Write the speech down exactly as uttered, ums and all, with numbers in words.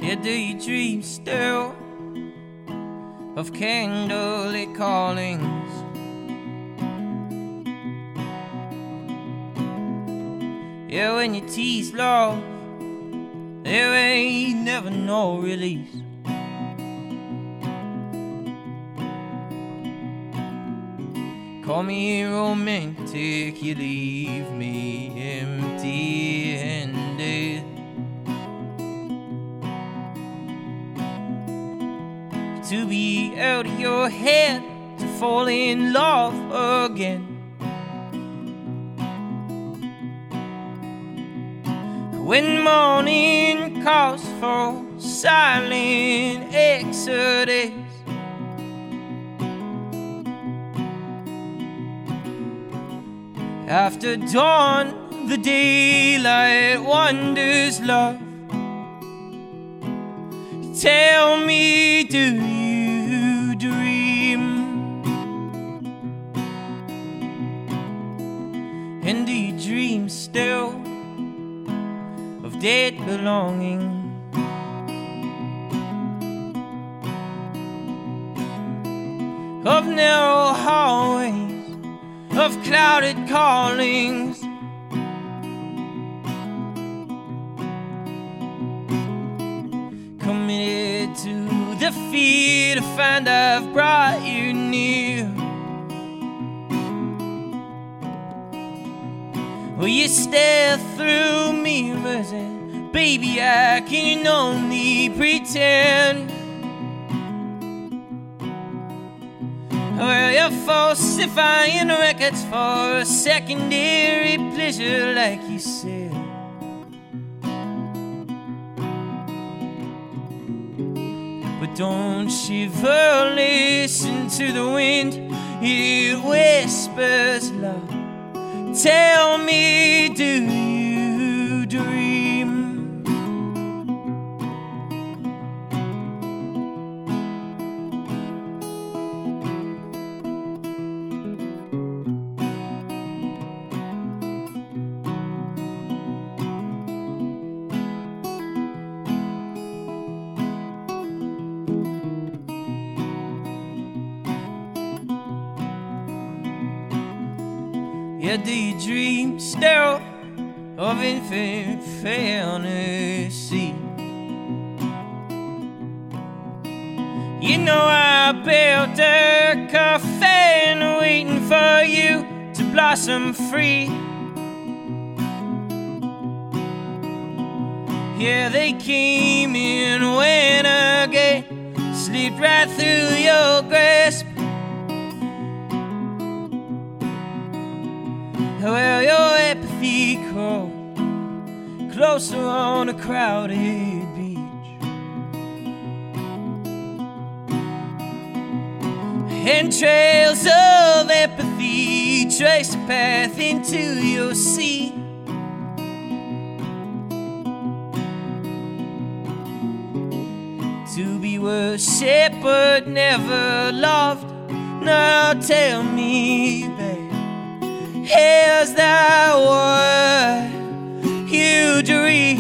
Yeah, do you dream still of candlelit callings? Yeah, when you tease love, there ain't never no release. Call me romantic, you leave me empty-handed. To be out of your head, to fall in love again. When morning calls for silent exodus, after dawn, the daylight wonders love. Tell me, do you dream? And do you dream still of dead belonging? Of narrow hallways, of clouded callings, committed to the fear to find I've brought you near. Will you stare through mirrors and baby I can only pretend? Well, you're falsifying records for a secondary pleasure, like you said. But don't shiver, listen to the wind, it whispers love. Tell me, do you dream? Yeah, do you dream still of infant fantasy? You know I built a cafe and waiting for you to blossom free. Yeah, they came in, went again, slipped right through your grasp. Well, your apathy crawled closer on a crowded beach, and trails of apathy trace a path into your sea. To be worshipped but never loved. Now tell me, babe, is that what you dream?